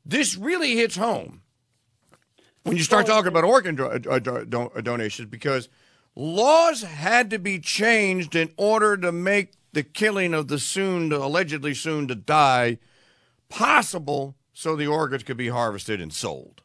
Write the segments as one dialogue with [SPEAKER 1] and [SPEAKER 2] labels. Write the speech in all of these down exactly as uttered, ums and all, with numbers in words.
[SPEAKER 1] this really hits home when you start talking about organ do- uh, do- do- donations, because laws had to be changed in order to make the killing of the soon, to, allegedly soon to die, possible, so the organs could be harvested and sold.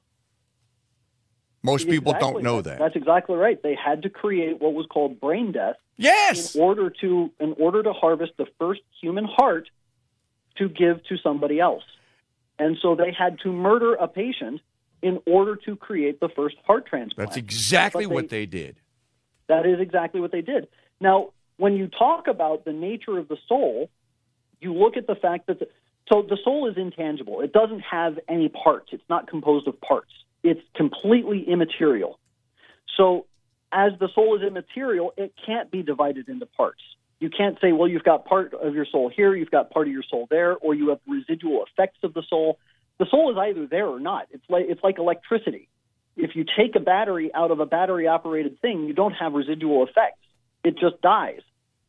[SPEAKER 1] Most
[SPEAKER 2] exactly.
[SPEAKER 1] people don't know
[SPEAKER 2] that's,
[SPEAKER 1] that.
[SPEAKER 2] That's exactly right. They had to create what was called brain death.
[SPEAKER 1] Yes.
[SPEAKER 2] In order to in order to harvest the first human heart to give to somebody else. And so they had to murder a patient in order to create the first heart transplant.
[SPEAKER 1] That's exactly
[SPEAKER 2] they,
[SPEAKER 1] what they did.
[SPEAKER 2] That is exactly what they did. Now, when you talk about the nature of the soul, you look at the fact that the, so the soul is intangible. It doesn't have any parts. It's not composed of parts. It's completely immaterial. So as the soul is immaterial, it can't be divided into parts. You can't say, well, you've got part of your soul here, you've got part of your soul there, or you have residual effects of the soul. The soul is either there or not. It's like it's like electricity. If you take a battery out of a battery-operated thing, you don't have residual effects. It just dies.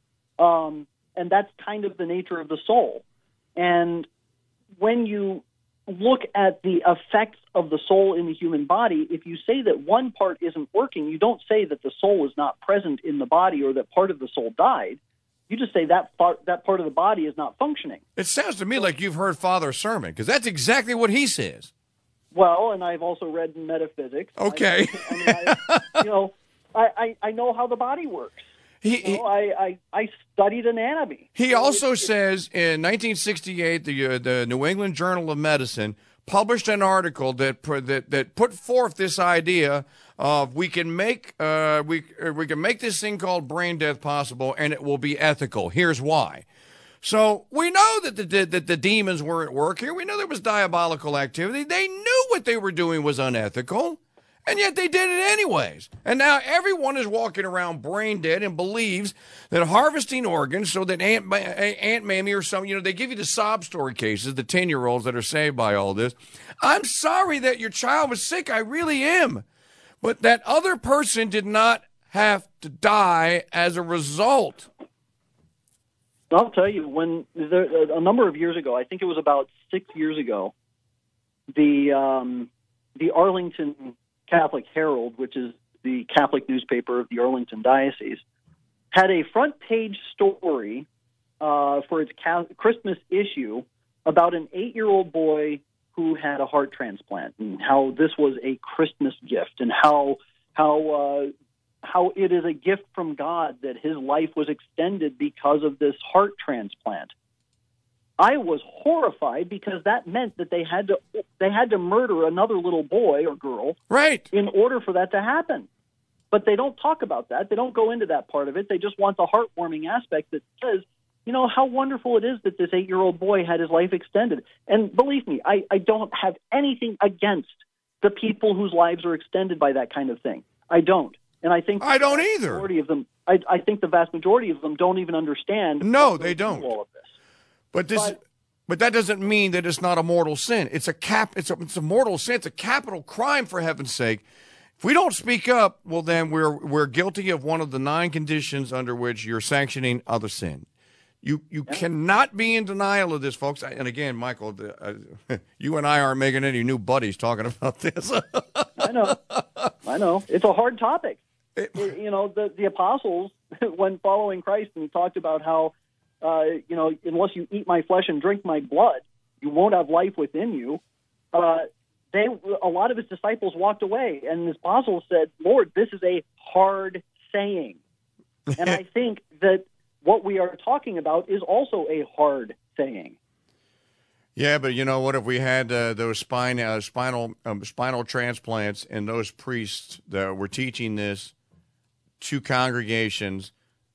[SPEAKER 2] Um, and that's kind of the nature of the soul. And when you look at the effects of the soul in the human body, if you say that one part isn't working, you don't say that the soul is not present in the body or that part of the soul died. You just say that part, that part of the body is not functioning.
[SPEAKER 1] It sounds to me like you've heard Father's sermon, because that's exactly what he says.
[SPEAKER 2] Well, and I've also read metaphysics.
[SPEAKER 1] Okay.
[SPEAKER 2] I, I mean, I, you know, I, I, I know how the body works.
[SPEAKER 1] He,
[SPEAKER 2] you know, I, I, I studied anatomy.
[SPEAKER 1] He
[SPEAKER 2] so
[SPEAKER 1] also
[SPEAKER 2] it's,
[SPEAKER 1] says in nineteen sixty-eight, the uh, the New England Journal of Medicine published an article that that that put forth this idea of we can make uh, we we can make this thing called brain death possible, and it will be ethical. Here's why. So we know that the that the demons were at work here. We know there was diabolical activity. They knew what they were doing was unethical, and yet they did it anyways. And now everyone is walking around brain dead and believes that harvesting organs so that Aunt, Aunt Mammy or some, you know, they give you the sob story cases, the ten-year-olds that are saved by all this. I'm sorry that your child was sick. I really am. But that other person did not have to die as a result.
[SPEAKER 2] I'll tell you, when there, a number of years ago, I think it was about six years ago, the um, the Arlington Catholic Herald, which is the Catholic newspaper of the Arlington Diocese, had a front page story uh, for its ca- Christmas issue about an eight-year-old boy who had a heart transplant and how this was a Christmas gift and how how uh, how it is a gift from God that his life was extended because of this heart transplant. I was horrified because that meant that they had to they had to murder another little boy or girl,
[SPEAKER 1] right,
[SPEAKER 2] in order for that to happen. But they don't talk about that. They don't go into that part of it. They just want the heartwarming aspect that says, you know, how wonderful it is that this eight-year-old boy had his life extended. And believe me, I, I don't have anything against the people whose lives are extended by that kind of thing. I don't. And I think
[SPEAKER 1] I don't
[SPEAKER 2] the
[SPEAKER 1] either.
[SPEAKER 2] Majority of them, I, I think the vast majority of them don't even understand.
[SPEAKER 1] No, they don't.
[SPEAKER 2] All of this.
[SPEAKER 1] But this,
[SPEAKER 2] but,
[SPEAKER 1] but that doesn't mean that it's not a mortal sin. It's a cap. It's a, it's a mortal sin. It's a capital crime, for heaven's sake. If we don't speak up, well, then we're we're guilty of one of the nine conditions under which you're sanctioning other sin. You you yeah. cannot be in denial of this, folks. And again, Michael, the, uh, you and I aren't making any new buddies talking about this.
[SPEAKER 2] I know, I know. It's a hard topic. It, you know, the the apostles, when following Christ, and he talked about how, uh, you know, unless you eat my flesh and drink my blood, you won't have life within you. Uh, they a lot of his disciples walked away, and his apostles said, "Lord, this is a hard saying," and I think that what we are talking about is also a hard saying.
[SPEAKER 1] Yeah, but you know what? If we had uh, those spine, uh, spinal um, spinal transplants and those priests that were teaching this to congregations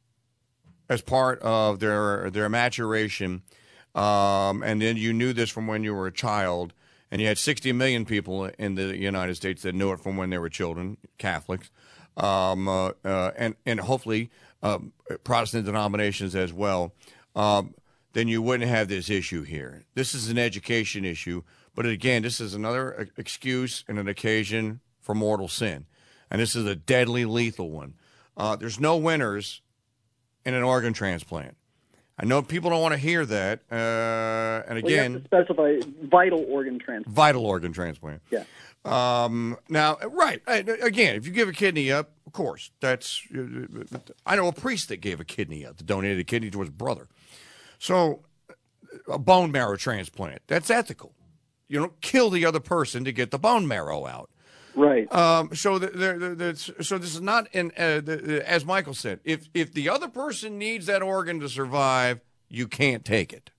[SPEAKER 1] as part of their their maturation, um, and then you knew this from when you were a child, and you had sixty million people in the United States that knew it from when they were children, Catholics, um, uh, uh, and and hopefully uh, Protestant denominations as well. Um, then you wouldn't have this issue here. This is an education issue, but again, this is another excuse and an occasion for mortal sin, and this is a deadly, lethal one. Uh, there's no winners in an organ transplant. I know people don't want to hear that. Uh, and
[SPEAKER 2] Well, you have
[SPEAKER 1] again,
[SPEAKER 2] to specify vital organ transplant.
[SPEAKER 1] vital organ transplant.
[SPEAKER 2] Yeah.
[SPEAKER 1] Um, now, right. I- Again, if you give a kidney up, of course, that's. I know a priest that gave a kidney up, that donated a kidney to his brother. So, a bone marrow transplant, that's ethical. You don't kill the other person to get the bone marrow out.
[SPEAKER 2] Right.
[SPEAKER 1] Um, so, the, the, the, so this is not, in, uh, the, as Michael said, if if the other person needs that organ to survive, you can't take it.